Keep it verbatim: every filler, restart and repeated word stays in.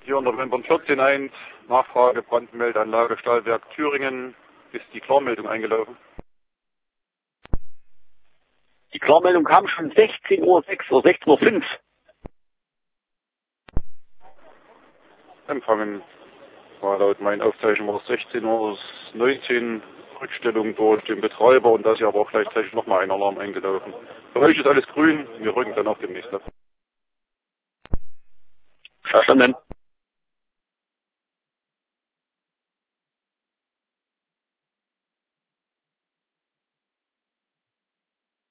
Hier unter November vierzehn eins, Nachfrage, Brandmeldeanlage Stahlwerk Thüringen. Ist die Klarmeldung eingelaufen? Die Klarmeldung kam schon sechzehn Uhr sechs oder sechzehn Uhr fünf. Empfangen war laut meinen Aufzeichnungen sechzehn Uhr neunzehn Rückstellung durch den Betreiber und da ist ja aber auch gleichzeitig nochmal ein Alarm eingelaufen. Für euch ist alles grün, wir rücken dann auch demnächst ab. Verstanden.